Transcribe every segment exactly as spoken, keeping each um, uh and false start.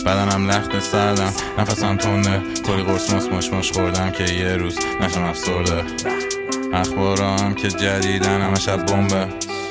بدنم لخت سردم، نفسم تنده، کلی قرص مش مش مش خوردم که یه روز نشم افسرده. اخبارام که جدیدن همه شب بمبه،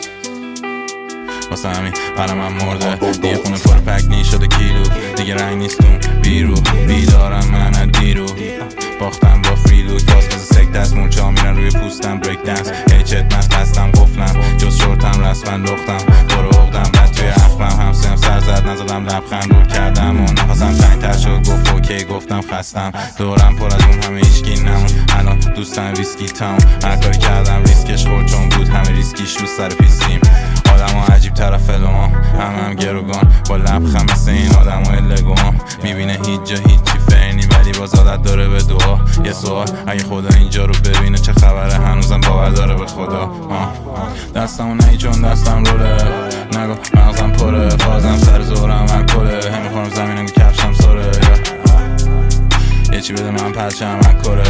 واسه همین قلمم مرده. دیگه خونه پر پکنی شده کیلو، دیگه رنگ نیستون بیرو. بیدارم من دیرو، باختم با فریلوک، فاز بزه سک دست مورچه میرن روی پوستم بریک دنس. هی چت مست هستم قفلم، جز شورتم رسمن لختم، برو اغدم بد توی اخمم. همسیم سر زد نزدم لبخند رول کردم و نفسم تنگ تر شد. گفت اوکی گفتم خستم، دورم پر از اون همه ایشکی نمون. الان دوستم ویسکی تاون، هر کاری کردم ریسکش خورد چون بود همه ریسکیش رو سر پیستیم. آدم ها عجیب طرف لوام، همه هم گروگان با لبخند مثل این آدم های لگوام. میبینه هیچ جا هیچی فرنی ولی باز عادت داره به دعا. یه سوال اگه خدا اینجا رو ببینه چه خبره، هنوزم باور داره به خدا. دستمو نهی چون دستم روله، نگو مغزم پره، فازم سر زورم الکله. هم میخورم زمینم کفشم سره، یه چی بده من پرچم اکره،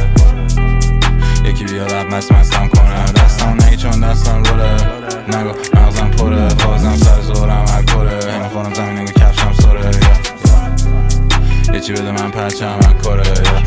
یکی بیاد اب مست مستم کنه. دستمو نهی چون دستم روله، نگو مغزم پره، فازم سر زورم الکله. هم میخورم زمینم کفشم سره، یه چی بده من پرچم اکره،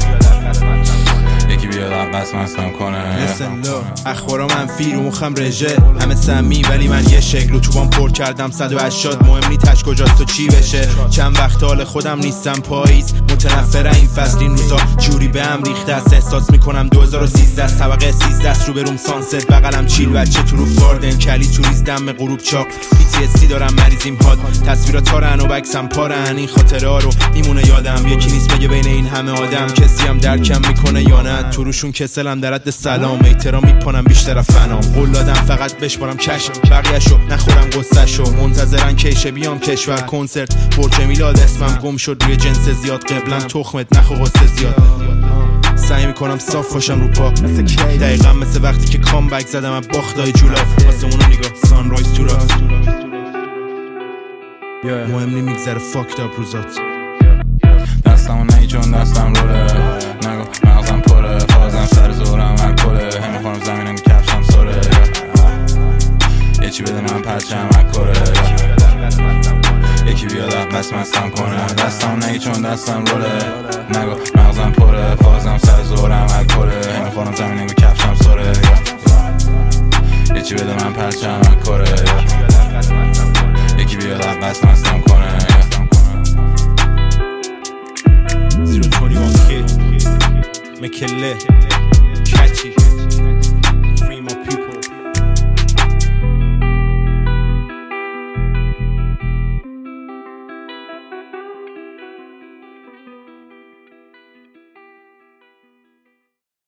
یکی بیاد عباس مستم کنه. اخبارا منفی رو مخم رژه، همه سمی ولی من یه شکل. اتوبان پر کردم صد و هشتاد، مهم نی تش کجاست و چی بشه. چند وقت حال خودم نیستم پاییز، متنفر این فصل این روزا جوری به هم ریخته است. احساس میکنم دو هزار و سیزده طبقه سیزده است، رو به روم سانست، بغلم چیل بچه تو رو گاردن، کلی توریز دم غروب چاق. پی تی اس دی دارم مریضیم هاد، تصویرات تارن و بکسم پارن. این خاطره ها رو میمونه یادم، یکی نیست بگه بین این همه آدم کسی هم درکم میکنه یا نه. تو روشون کسلم در حد سلام، احترام میکنم بیشتر فنام. قول دادم فقط بشمارم کش، بقیه‌شو نخورم قصه‌شو. منتظرن کیشه بیام کشور کنسرت، برج میلاد اسمم گم شد روی جنس زیاد. قبلا تخمت نخو قصه زیاد، سعی میکنم صاف باشم رو پا. دقیقا مثل وقتی که کامبک زدم از باختای جولاف. واسه اونو نگاه سانرایز تو راست، مهم نی میگذره فاکت اپ روزات. دستمو نهی چون دستم روله، نگو مغزم پره، فازم سر زورم الکله. هم میخورم زمینم کفشم سره، یه چی بده من پرچم اکره، یکی بیاد عباس مستم کنه. دستمو نهی چون دستم روله، نگو مغزم پره، فازم سر زورم الکله. هم میخورم زمینم کفشم سره، یه چی بده من پرچم اکره، یکی بیاد عباس مستم کنه. زیرو بیست و یک کد مکله کچی